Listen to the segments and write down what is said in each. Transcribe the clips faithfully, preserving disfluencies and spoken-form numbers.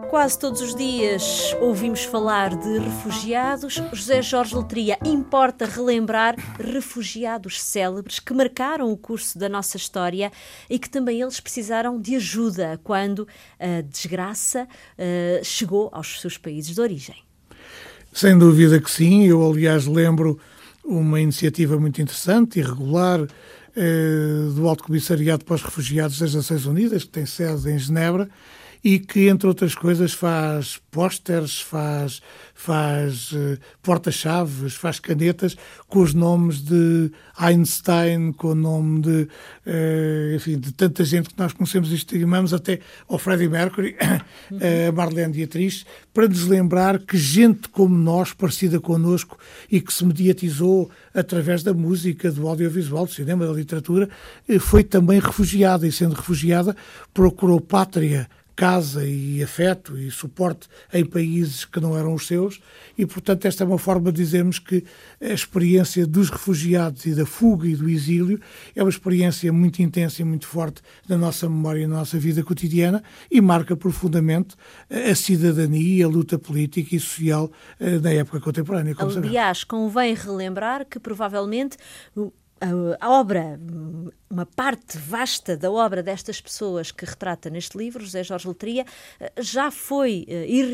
Quase todos os dias ouvimos falar de refugiados. José Jorge Letria, importa relembrar refugiados célebres que marcaram o curso da nossa história e que também eles precisaram de ajuda quando a desgraça uh, chegou aos seus países de origem. Sem dúvida que sim. Eu, aliás, lembro uma iniciativa muito interessante e regular eh, do Alto Comissariado para os Refugiados das Nações Unidas, que tem sede em Genebra, e que, entre outras coisas, faz pósteres, faz, faz uh, porta-chaves, faz canetas com os nomes de Einstein, com o nome de, uh, enfim, de tanta gente que nós conhecemos e estimamos, até ao Freddie Mercury, a Marlene Dietrich, para nos lembrar que gente como nós, parecida connosco e que se mediatizou através da música, do audiovisual, do cinema, da literatura, foi também refugiada, e sendo refugiada procurou pátria, casa e afeto e suporte em países que não eram os seus, e, portanto, esta é uma forma de dizermos que a experiência dos refugiados e da fuga e do exílio é uma experiência muito intensa e muito forte na nossa memória e na nossa vida cotidiana e marca profundamente a cidadania, a luta política e social na época contemporânea. Como Aliás, sabemos. Convém relembrar que provavelmente a obra, uma parte vasta da obra destas pessoas que retrata neste livro, José Jorge Letria, já foi,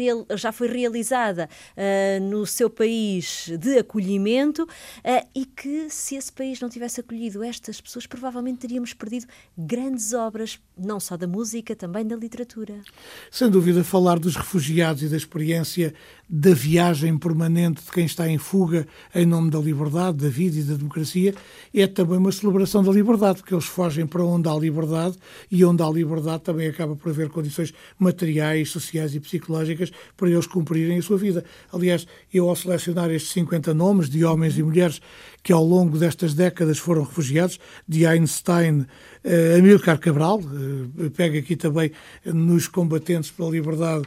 já foi realizada uh, no seu país de acolhimento uh, e que, se esse país não tivesse acolhido estas pessoas, provavelmente teríamos perdido grandes obras, não só da música, também da literatura. Sem dúvida, falar dos refugiados e da experiência da viagem permanente de quem está em fuga em nome da liberdade, da vida e da democracia é também uma celebração da liberdade, porque eles fogem para onde há liberdade, e onde há liberdade também acaba por haver condições materiais, sociais e psicológicas para eles cumprirem a sua vida. Aliás, eu, ao selecionar estes cinquenta nomes de homens e mulheres que ao longo destas décadas foram refugiados, de Einstein a Amílcar Cabral, pega aqui também nos combatentes pela liberdade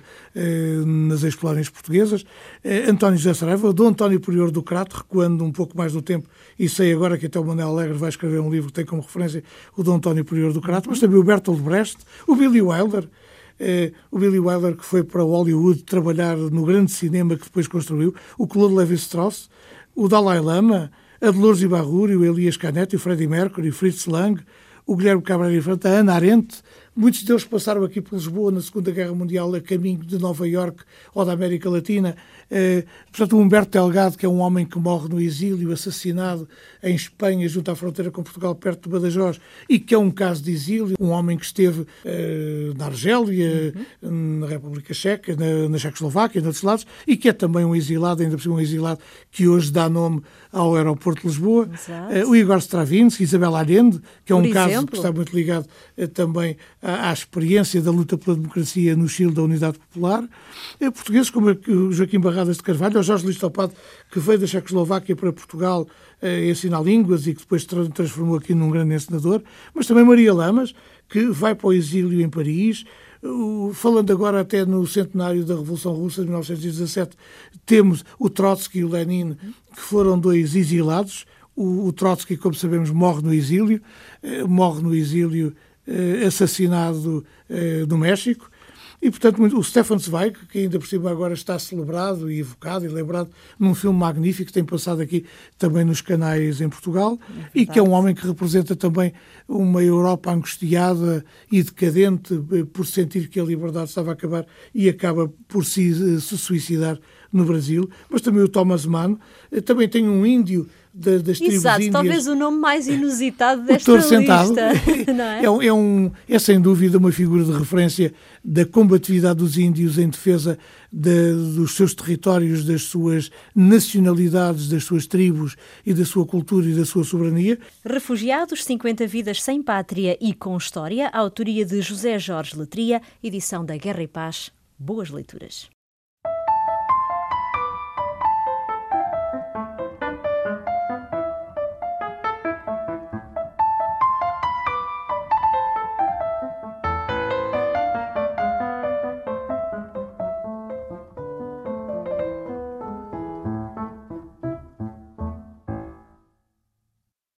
nas explosões portuguesas, António José Saraiva, Dom António Prior do Crato, recuando um pouco mais no tempo, e sei agora que até o Manuel Alegre vai escrever um livro que tem como referência o Dom António Prior do Crato, mas também o Bertolt Brecht, o Billy Wilder, Eh, o Billy Wilder, que foi para Hollywood trabalhar no grande cinema que depois construiu, o Claude Lévi-Strauss, o Dalai Lama, a Dolores Ibarruri, o Elias Canetti, o Freddie Mercury, o Fritz Lang, o Guilherme Cabral Infante, a Ana Arendt. Muitos deles passaram aqui por Lisboa na Segunda Guerra Mundial a caminho de Nova Iorque ou da América Latina. Eh, portanto, o Humberto Delgado, que é um homem que morre no exílio, assassinado em Espanha, junto à fronteira com Portugal, perto de Badajoz, e que é um caso de exílio. Um homem que esteve eh, na Argélia, uhum. na República Checa, na, na Checoslováquia, noutros lados, e que é também um exilado, ainda por cima um exilado que hoje dá nome ao aeroporto de Lisboa. Eh, o Igor Stravinsky, Isabel Allende, que é um por caso exemplo? que está muito ligado eh, também à, à experiência da luta pela democracia no Chile da Unidade Popular. Eh, portugueses como o Joaquim Barradas de Carvalho, o Jorge Luís Topado, que veio da Checoslováquia para Portugal eh, ensinar línguas e que depois tra- transformou aqui num grande encenador, mas também Maria Lamas, que vai para o exílio em Paris. Uh, falando agora até no centenário da Revolução Russa de mil novecentos e dezassete, temos o Trotsky e o Lenin, que foram dois exilados. O, o Trotsky, como sabemos, morre no exílio, uh, morre no exílio uh, assassinado uh, no México. E, portanto, o Stefan Zweig, que ainda por cima agora está celebrado e evocado e lembrado num filme magnífico que tem passado aqui também nos canais em Portugal, é e que é um homem que representa também uma Europa angustiada e decadente por sentir que a liberdade estava a acabar e acaba por se, se suicidar no Brasil. Mas também o Thomas Mann, também tem um índio das, das tribos Exato, índias. Talvez o nome mais inusitado desta o lista. Sentado. Não é? É, um, é, um, é sem dúvida uma figura de referência da combatividade dos índios em defesa de, dos seus territórios, das suas nacionalidades, das suas tribos e da sua cultura e da sua soberania. Refugiados, cinquenta vidas sem pátria e com história, a autoria de José Jorge Letria, edição da Guerra e Paz. Boas leituras.